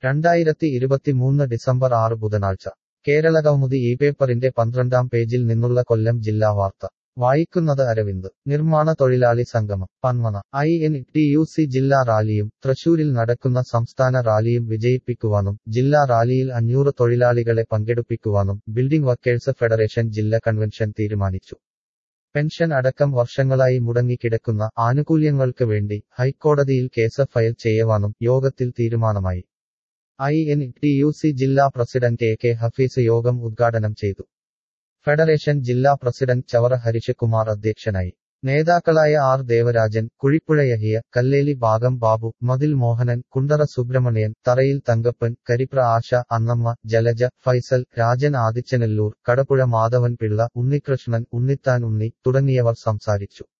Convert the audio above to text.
2023 December 6 ബുധനാഴ്ച കേരളകൗമുദി ഈ പേപ്പറിന്റെ 12-ാം പേജിൽ നിന്നുള്ള കൊല്ലം ജില്ലാ വാർത്ത വായിക്കുന്നത് അരവിന്ദ്. നിർമ്മാണ തൊഴിലാളി സംഗമം പന്മന. INTUC ജില്ലാ റാലിയും തൃശൂരിൽ നടക്കുന്ന സംസ്ഥാന റാലിയും വിജയിപ്പിക്കുവാനും ജില്ലാ റാലിയിൽ 500 തൊഴിലാളികളെ പങ്കെടുപ്പിക്കുവാനും ബിൽഡിംഗ് വർക്കേഴ്സ് ഫെഡറേഷൻ ജില്ലാ കൺവെൻഷൻ തീരുമാനിച്ചു. പെൻഷൻ അടക്കം വർഷങ്ങളായി മുടങ്ങിക്കിടക്കുന്ന ആനുകൂല്യങ്ങൾക്ക് വേണ്ടി ഹൈക്കോടതിയിൽ കേസ് ഫയൽ ചെയ്യുവാനും യോഗത്തിൽ തീരുമാനമായി. INTUC ജില്ലാ പ്രസിഡന്റ് AK ഹഫീസ് യോഗം ഉദ്ഘാടനം ചെയ്തു. ഫെഡറേഷൻ ജില്ലാ പ്രസിഡന്റ് ചവറ ഹരിഷ് കുമാർ അധ്യക്ഷനായി. നേതാക്കളായ R ദേവരാജൻ, കുഴിപ്പുഴ യഹിയ, കല്ലേലി ഭാഗം ബാബു, മതിൽ മോഹനൻ, കുണ്ടറ സുബ്രഹ്മണ്യൻ, തറയിൽ തങ്കപ്പൻ, കരിപ്ര ആശ, അന്നമ്മ, ജലജ, ഫൈസൽ, രാജൻ ആദിച്ചനെല്ലൂർ, കടപ്പുഴ മാധവൻ പിള്ള, ഉണ്ണികൃഷ്ണൻ, ഉണ്ണിത്താൻ ഉണ്ണി തുടങ്ങിയവർ സംസാരിച്ചു.